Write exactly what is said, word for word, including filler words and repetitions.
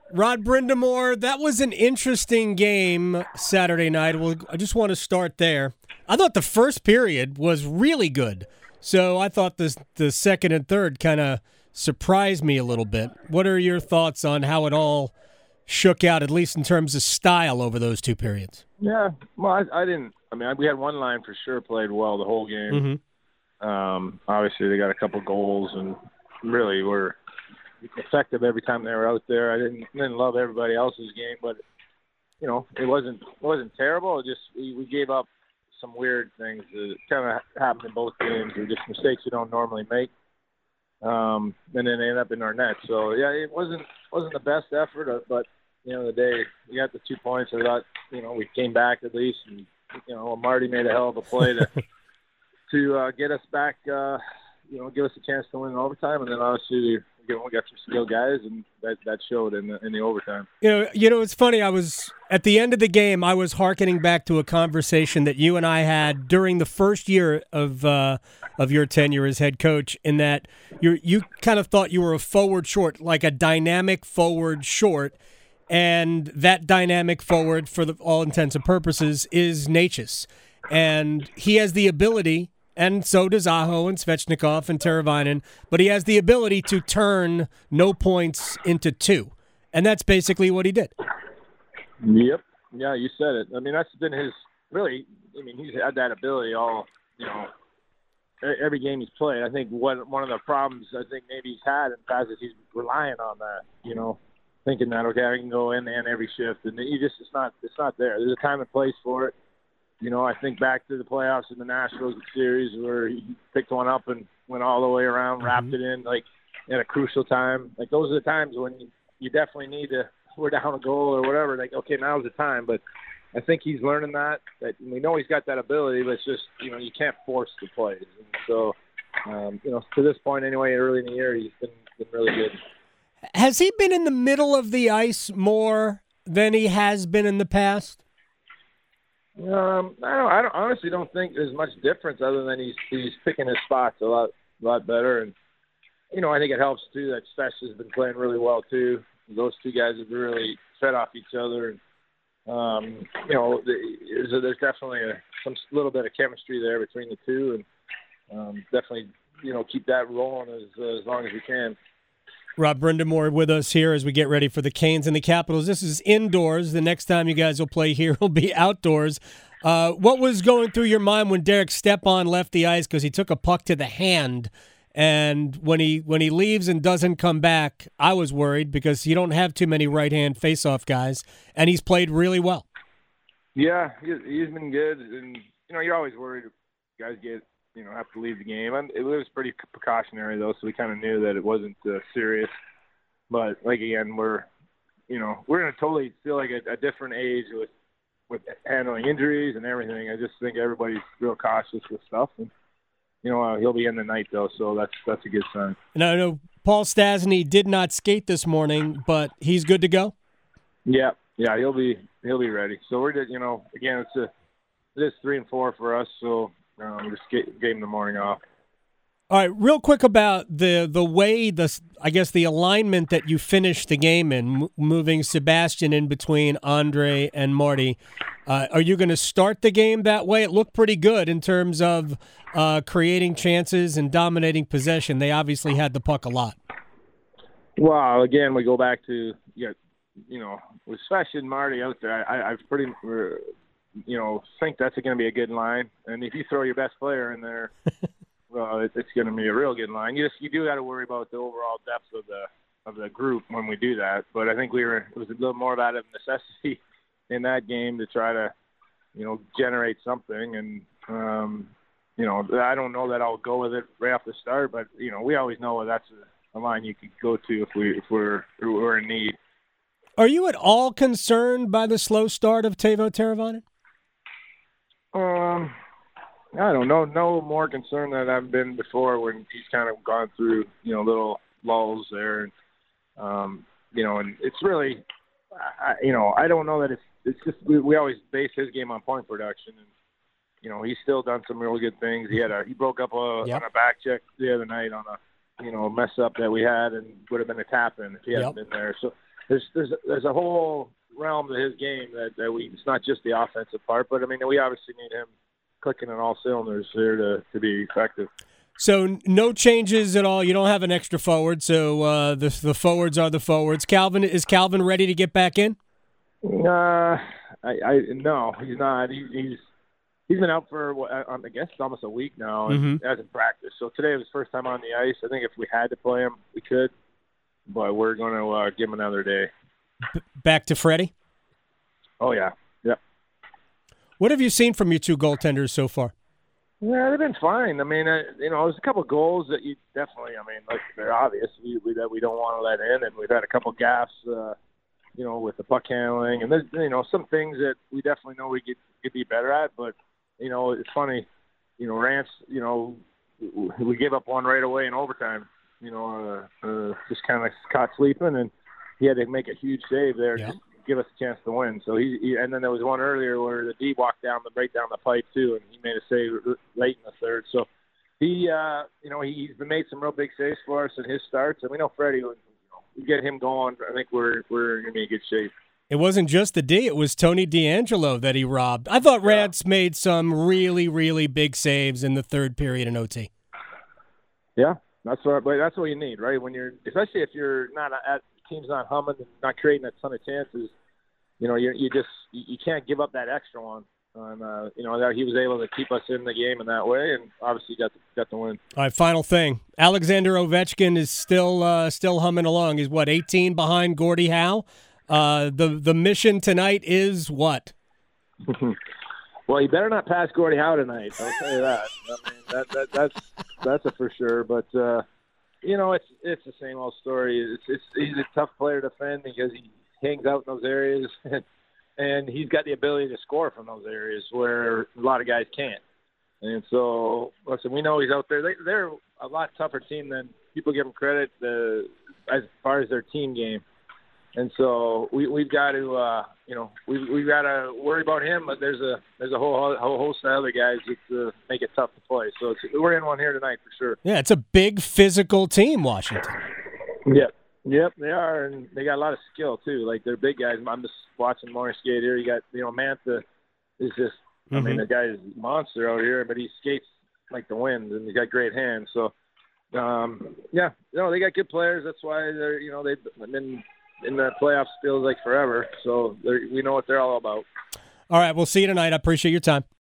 Rod Brindamore, that was an interesting game Saturday night. Well, I just want to start there. I thought the first period was really good. So I thought this, the second and third kind of surprised me a little bit. What are your thoughts on how it all shook out, at least in terms of style, over those two periods? Yeah, well, I, I didn't – I mean, we had one line for sure played well the whole game. Mm-hmm. Um, obviously, they got a couple goals and really were effective every time they were out there. I didn't didn't love everybody else's game, but, you know, it wasn't it wasn't terrible. It just we, we gave up some weird things that kind of happened in both games. They're just mistakes you don't normally make. Um, and then they end up in our net. So, yeah, it wasn't wasn't the best effort, but – you know, the day we got the two points, I thought, you know, we came back at least, and you know, Marty made a hell of a play to to uh, get us back, uh, you know, give us a chance to win in overtime, and then obviously you know, we got some skilled guys, and that that showed in the in the overtime. You know, you know, it's funny. I was at the end of the game. I was hearkening back to a conversation that you and I had during the first year of uh, of your tenure as head coach. In that you you kind of thought you were a forward short, like a dynamic forward short. And that dynamic forward, for the, all intents and purposes, is Necas. And he has the ability, and so does Aho and Svechnikov and Teravainen, but he has the ability to turn no points into two. And that's basically what he did. Yep. Yeah, you said it. I mean, that's been his, really, I mean, he's had that ability all, you know, every game he's played. I think what one of the problems I think maybe he's had in the past is he's relying on that, you know. Thinking that, okay, I can go in and every shift, and you just it's not it's not there. There's a time and place for it. You know, I think back to the playoffs in the Nationals series where he picked one up and went all the way around, mm-hmm. wrapped it in like at a crucial time. Like those are the times when you, you definitely need to. We're down a goal or whatever. Like, okay, now's the time. But I think he's learning that. That we know he's got that ability, but it's just you know you can't force the plays. And so, um, you know, to this point anyway, early in the year, he's been been really good. Has he been in the middle of the ice more than he has been in the past? Um, I don't. I don't, honestly don't think there's much difference other than he's he's picking his spots a lot a lot better, and you know I think it helps too that Spesh has been playing really well too. Those two guys have really fed off each other, and um, you know there's, there's definitely a, some little bit of chemistry there between the two, and um, definitely you know keep that rolling as uh, as long as we can. Rod Brindamore with us here as we get ready for the Canes and the Capitals. This is indoors. The next time you guys will play here will be outdoors. Uh, what was going through your mind when Derek Stepan left the ice because he took a puck to the hand? And when he when he leaves and doesn't come back, I was worried because you don't have too many right-hand face-off guys, and he's played really well. Yeah, he's been good. And, you know, you're always worried if guys get – you know, have to leave the game. And it was pretty precautionary, though, so we kind of knew that it wasn't uh, serious. But, like, again, we're, you know, we're going to totally feel like a, a different age with with handling injuries and everything. I just think everybody's real cautious with stuff. And, you know, uh, he'll be in the night, though, so that's that's a good sign. No, no, Paul Stastny did not skate this morning, but he's good to go? Yeah, yeah, he'll be he'll be ready. So we're, you know, again, it's a, it is three and four for us, so – Um, just get, gave him the morning off. All right, real quick about the the way the I guess the alignment that you finished the game in, m- moving Sebastian in between Andre and Marty. Uh, are you going to start the game that way? It looked pretty good in terms of uh, creating chances and dominating possession. They obviously had the puck a lot. Well, again, we go back to you know with Sebastian and Marty out there. I, I've pretty. you know, think that's going to be a good line. And if you throw your best player in there, well, it, it's going to be a real good line. You just you do got to worry about the overall depth of the of the group when we do that. But I think we were it was a little more out of necessity in that game to try to, you know, generate something. And um, you know, I don't know that I'll go with it right off the start, but you know, we always know that's a, a line you could go to if we if we're if we're in need. Are you at all concerned by the slow start of Teuvo Teravainen? Um, I don't know. No more concerned than I've been before when he's kind of gone through, you know, little lulls there. And, um, you know, and it's really, I, you know, I don't know that it's, it's just, we, we always base his game on point production. And, you know, he's still done some really good things. He had a, he broke up a, yep. on a back check the other night on a, you know, mess up that we had and would have been a tap in if he hadn't yep. been there. So, there's there's there's a whole realm to his game that, that we it's not just the offensive part, but I mean we obviously need him clicking on all cylinders here to, to be effective. So no changes at all. You don't have an extra forward, so uh, the the forwards are the forwards. Calvin is Calvin ready to get back in? Uh, I, I no, he's not. He, he's he's been out for I guess almost a week now and Mm-hmm. hasn't practiced. So today was his first time on the ice. I think if we had to play him, we could, but we're going to uh, give him another day. B- back to Freddie? Oh yeah, yeah. What have you seen from your two goaltenders so far? Yeah, they've been fine. I mean, uh, you know, there's a couple of goals that you definitely, I mean, like they're obvious we, we, that we don't want to let in, and we've had a couple of gaffes, uh, you know, with the puck handling, and there's, you know, some things that we definitely know we could, could be better at. But, you know, it's funny, you know, Rance, you know, we gave up one right away in overtime. You know, uh, uh, just kind of caught sleeping, and he had to make a huge save there. Yeah. Just give us a chance to win. So he, he and then there was one earlier where the D walked down the right down the pipe too, and he made a save late in the third. So he, uh, you know, he, he's been made some real big saves for us in his starts, and we know Freddie. You know, we get him going. I think we're we're gonna be in good shape. It wasn't just the D; it was Tony DeAngelo that he robbed. I thought Rance yeah. made some really, really big saves in the third period in O T. Yeah, that's what. But that's what you need, right? When you're, especially if you're not at team's not humming and not creating a ton of chances. You know, you you just you can't give up that extra one. And uh, you know that he was able to keep us in the game in that way, and obviously got the, got the win. All right, final thing. Alexander Ovechkin is still uh, still humming along. He's what, eighteen behind Gordie Howe. Uh, the the mission tonight is what? Well, you better not pass Gordie Howe tonight. I'll tell you that. I mean, that, that that's that's a for sure. But uh, you know, it's it's the same old story. It's, it's he's a tough player to defend because he hangs out in those areas, and he's got the ability to score from those areas where a lot of guys can't. And so, listen, we know he's out there. They, they're a lot tougher team than people give them credit uh, as far as their team game. And so we, we've got to, uh, you know, we, we've got to worry about him. But there's a there's a whole whole host of other guys that uh, make it tough to play. So it's, we're in one here tonight for sure. Yeah, it's a big physical team, Washington. Yep. Yep, they are, and they got a lot of skill too. Like they're big guys. I'm just watching Morris skate here. You got, you know, Mantha is just, mm-hmm. I mean, the guy's a monster out here, but he skates like the wind, and he's got great hands. So, um, yeah, you know, they got good players. That's why they're, you know, they've been in the playoffs feels like forever. So we know what they're all about. All right, we'll see you tonight. I appreciate your time.